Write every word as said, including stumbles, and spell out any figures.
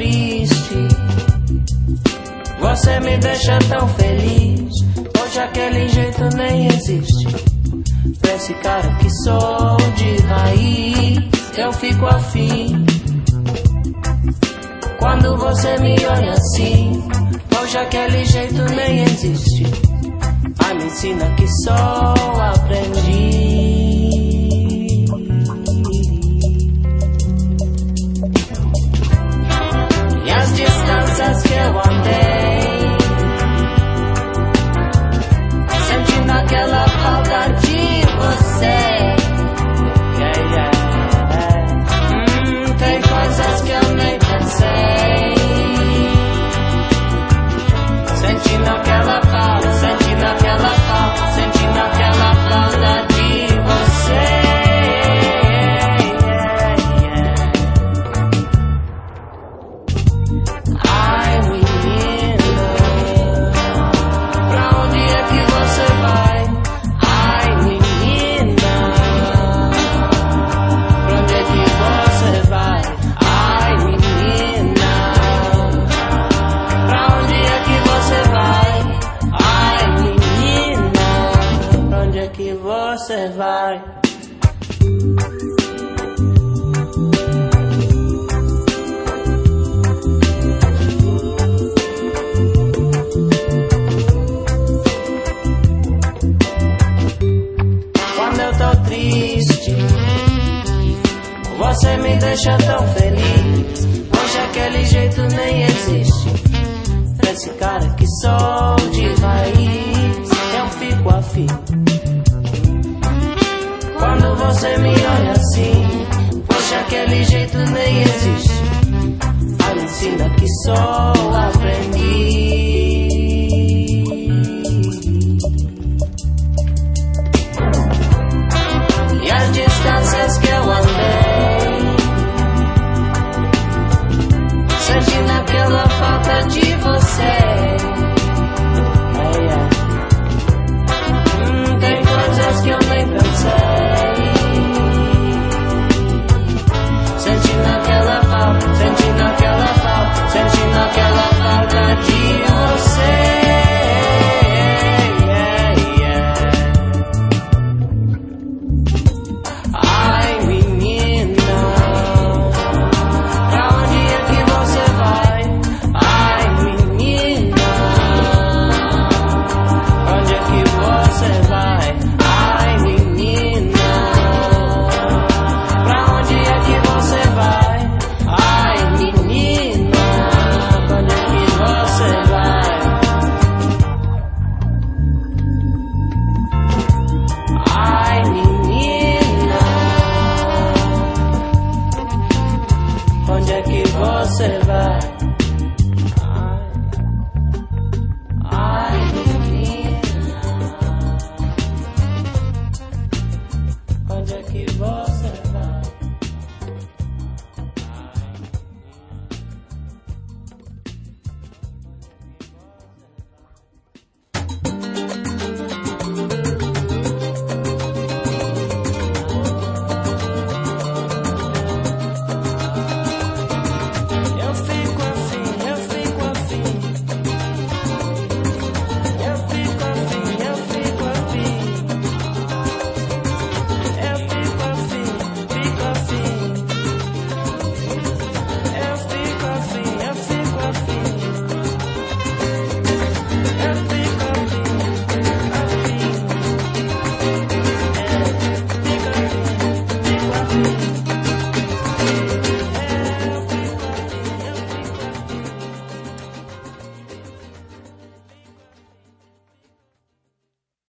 triste, você me deixa tão feliz. Hoje aquele jeito nem existe. Pra esse cara que sou de raiz, eu fico afim. Quando você me olha assim, hoje aquele jeito nem existe. Ai, me ensina que só aprendi. E as distâncias que eu andei, sentindo aquela falta de você. Yeah, yeah. Hum, tem coisas que eu nem pensei, sentindo aquela falta, sentindo aquela falta, sentindo aquela falta de você. Ai, menina, pra onde é que você vai? Ai, menina, pra onde é que você vai? Ai, menina, pra onde é que você vai? Ai, menina, pra onde é que você vai? Quando eu tô triste, você me deixa tão feliz. Hoje aquele jeito nem existe. Pra esse cara que sou de raiz, eu fico afim. Quando você me olha assim, poxa, aquele jeito nem existe. A me ensina que só aprendi. E as distâncias que eu andei, sentindo aquela falta de você. Hey, yeah. hum, tem coisas que eu nem pensei, sentindo aquela falta, sentindo aquela falta, sentindo aquela falta de você. Onde é que você vai?